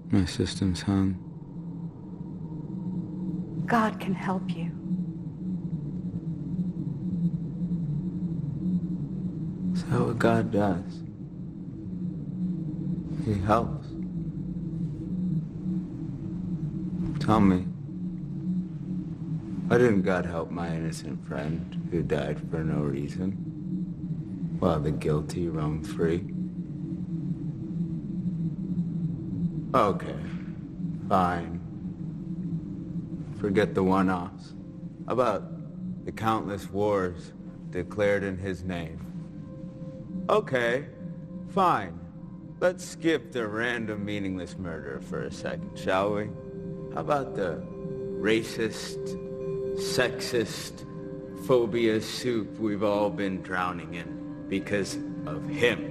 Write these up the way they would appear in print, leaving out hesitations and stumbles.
My system's hung. God can help you. Is that what God does? He helps. Tell me, why didn't God help my innocent friend who died for no reason, while the guilty roam free? Okay, fine. Forget the one-offs. How about the countless wars declared in his name? Okay, fine. Let's skip the random meaningless murder for a second, shall we? How about the racist, sexist, phobia soup we've all been drowning in because of him?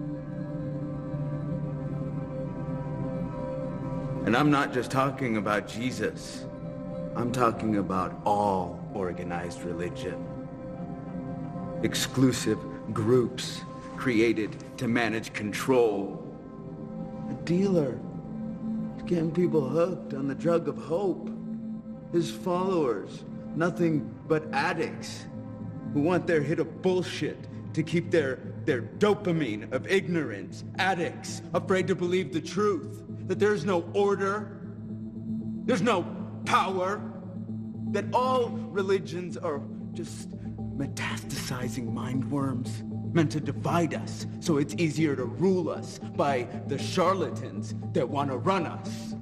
And I'm not just talking about Jesus. I'm talking about all organized religion. Exclusive groups created to manage control. A dealer is getting people hooked on the drug of hope. His followers, nothing but addicts who want their hit of bullshit to keep their dopamine of ignorance. Addicts afraid to believe the truth, that there's no order, there's no power, that all religions are just metastasizing mind worms meant to divide us so it's easier to rule us by the charlatans that want to run us.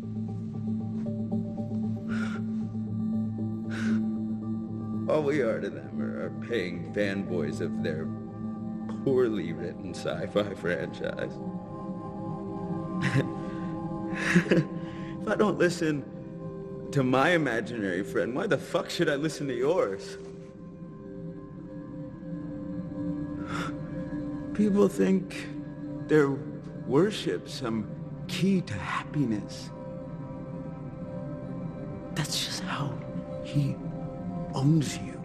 All we are to them are paying fanboys of their poorly written sci-fi franchise. If I don't listen to my imaginary friend, why the fuck should I listen to yours? People think their worship some key to happiness. That's just how he owns you.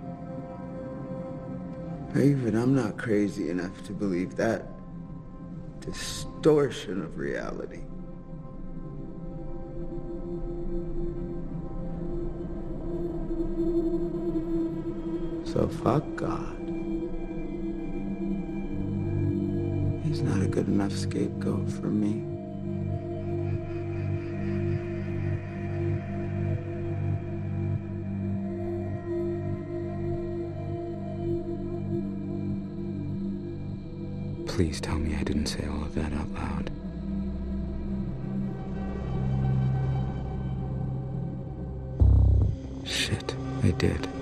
Even I'm not crazy enough to believe that distortion of reality. So fuck God. He's not a good enough scapegoat for me. Please tell me I didn't say all of that out loud. Shit, I did.